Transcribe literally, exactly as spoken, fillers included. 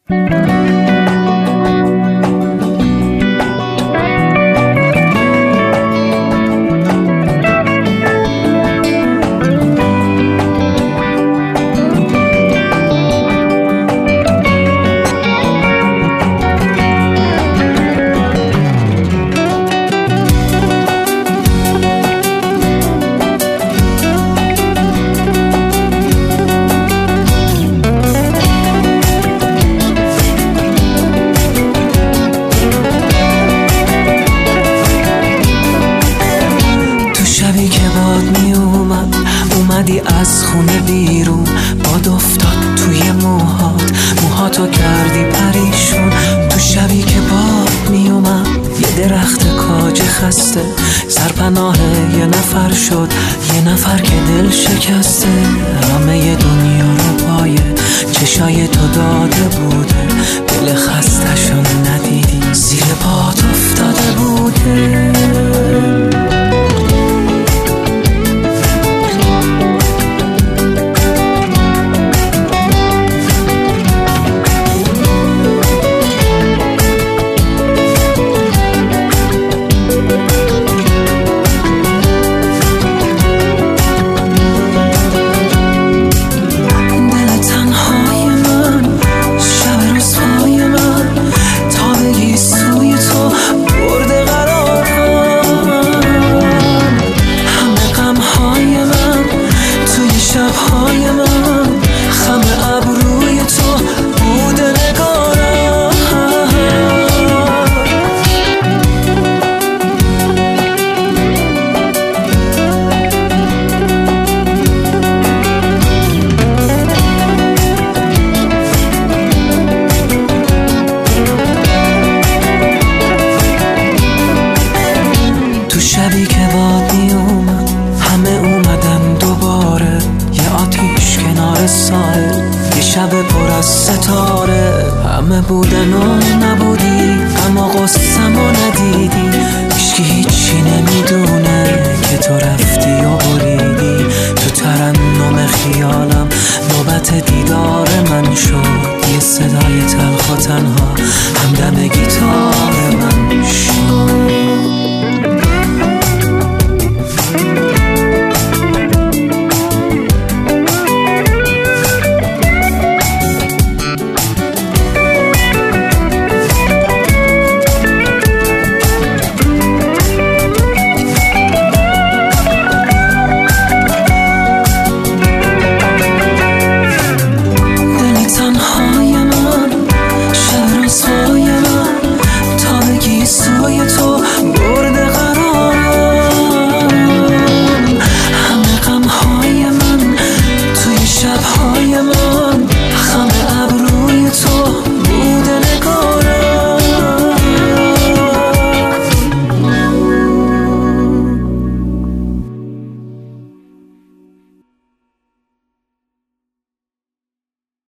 از خونه بیرون باد افتاد توی موهات، موهاتو کردی پریشون. تو شبی که باد می اومد یه درخت کاج خسته، سرپناه یه نفر شد، یه نفر که دل شکسته. همه دنیا رو پایه چشای تو داده بوده، دل خستشون ندیدی زیر پات افتاده بوده. شبی که باد می اومد همه اومدن دوباره، یه آتیش کنار ساحل، یه شب پر از ستاره. همه بودن و نبودی اما قصه‌مو ندیدی، هیچکی هیچی نمیدونه که تو رفتی و بریدی. تو ترنم خیالم نوبت دیدار من شد، یه صدای تلخ و تنها همدم گیتار من شد. سوی من تا بگی سوی تو